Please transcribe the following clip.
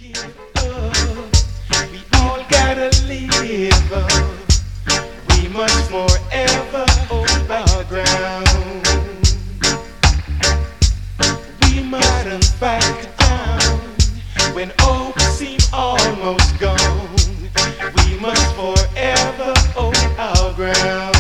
We all gotta live. We must forever hold our ground. We mustn't back down when hope seems almost gone. We must forever hold our ground.